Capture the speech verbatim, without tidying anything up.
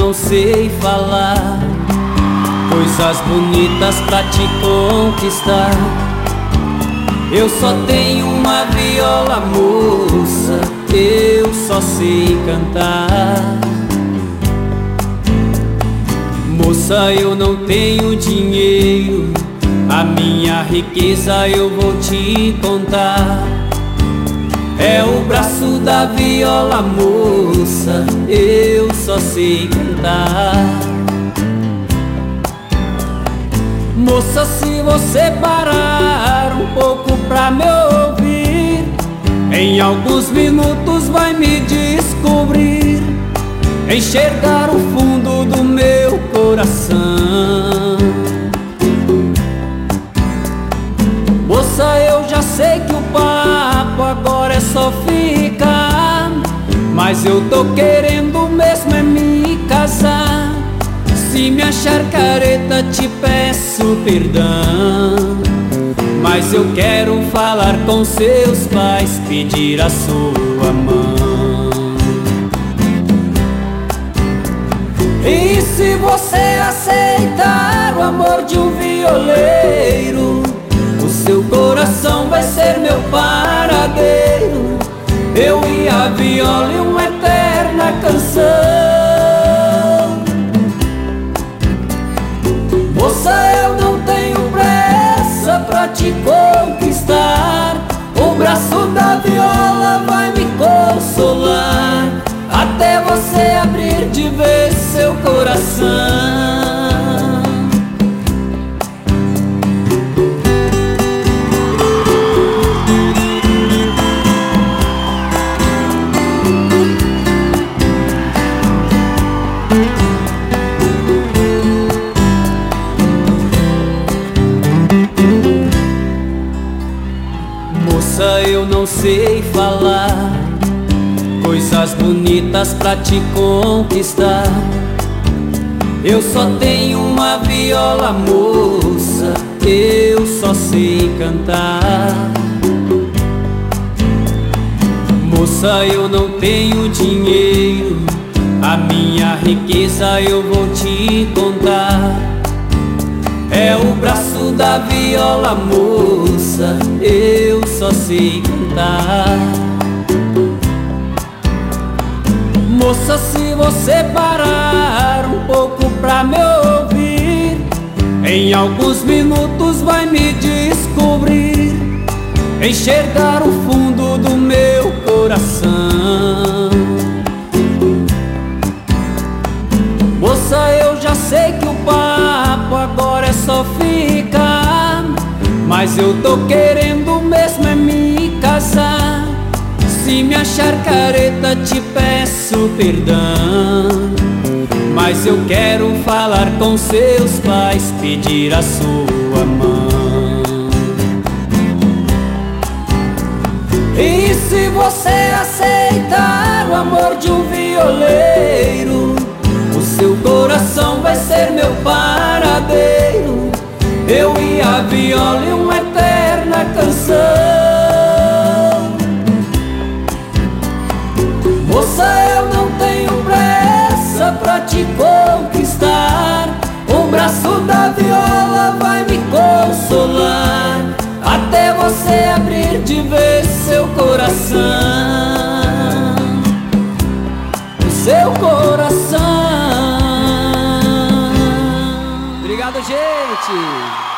não sei falar coisas bonitas pra te conquistar. Eu só tenho uma viola, moça, eu só sei cantar. Moça, eu não tenho dinheiro, a minha riqueza eu vou te contar. É o braço da viola, moça, eu só sei cantar. Moça, se você parar um pouco pra me ouvir, em alguns minutos vai me descobrir, enxergar o fundo do meu coração. Moça, eu já sei que o papo agora é só ficar, mas eu tô querendo mesmo é me casar. Se me achar careta te peço perdão, mas eu quero falar com seus pais, pedir a sua mão. E se você aceitar o amor de um violeiro, o seu coração vai ser meu paradeiro, eu e a viola e uma eterna canção. Moça, eu não tenho pressa pra te conquistar, o braço da viola vai me consolar, até você abrir de vez seu coração. Moça, eu não sei falar coisas bonitas pra te conquistar. Eu só tenho uma viola, moça, eu só sei cantar. Moça, eu não tenho dinheiro, a minha riqueza eu vou te contar. É o braço da viola, moça, eu só sei cantar. Moça, se você parar um pouco pra me ouvir, em alguns minutos vai me descobrir, enxergar o fundo do meu coração. Moça, eu já sei que o papo agora é só ficar, mas eu tô querendo mesmo é me casar. Se me achar careta te peço perdão, mas eu quero falar com seus pais, pedir a sua mão. E se você aceitar o amor de um violeiro, o seu coração vai ser meu paradeiro, eu e a viola e uma eterna canção. Moça, eu não tenho pressa pra te conquistar, o braço da viola vai me consolar, até você abrir de vez seu coração. O seu coração. Obrigado, gente!